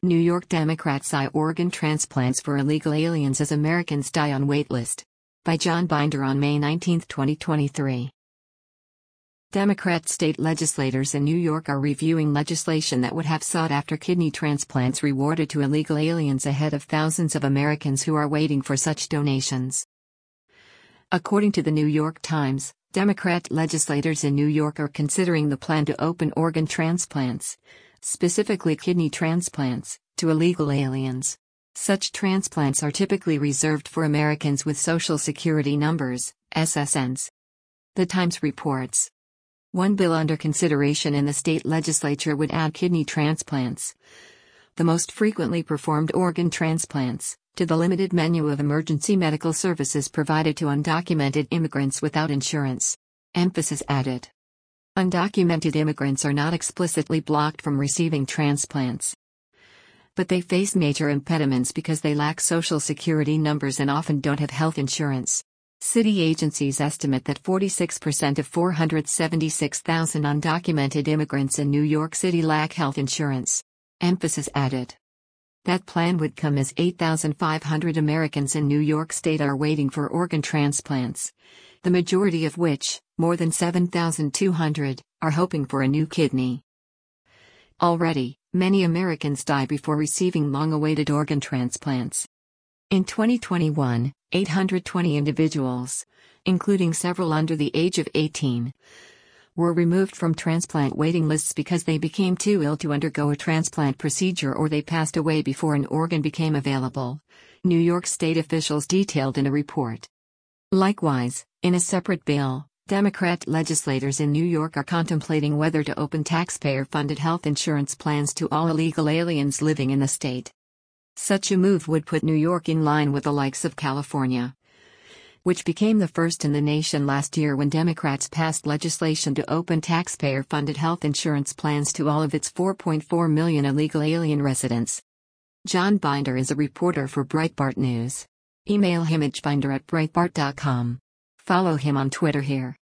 New York Democrats eye organ transplants for illegal aliens as Americans die on waitlist. By John Binder on May 19, 2023. Democrat state legislators in New York are reviewing legislation that would have sought-after kidney transplants rewarded to illegal aliens ahead of thousands of Americans who are waiting for such donations. According to the New York Times, Democrat legislators in New York are considering the plan to open organ transplants, specifically kidney transplants, to illegal aliens. Such transplants are typically reserved for Americans with Social Security numbers, SSNs. The Times reports. One bill under consideration in the state legislature would add kidney transplants, the most frequently performed organ transplants, to the limited menu of emergency medical services provided to undocumented immigrants without insurance. Emphasis added. Undocumented immigrants are not explicitly blocked from receiving transplants, but they face major impediments because they lack Social Security numbers and often don't have health insurance. City agencies estimate that 46% of 476,000 undocumented immigrants in New York City lack health insurance. Emphasis added. That plan would come as 8,500 Americans in New York State are waiting for organ transplants, the majority of which, more than 7,200, are hoping for a new kidney. Already, many Americans die before receiving long-awaited organ transplants. In 2021, 820 individuals, including several under the age of 18, were removed from transplant waiting lists because they became too ill to undergo a transplant procedure or they passed away before an organ became available, New York State officials detailed in a report. Likewise, in a separate bill, Democrat legislators in New York are contemplating whether to open taxpayer-funded health insurance plans to all illegal aliens living in the state. Such a move would put New York in line with the likes of California, which became the first in the nation last year when Democrats passed legislation to open taxpayer-funded health insurance plans to all of its 4.4 million illegal alien residents. John Binder is a reporter for Breitbart News. Email him at binder@breitbart.com. Follow him on Twitter here.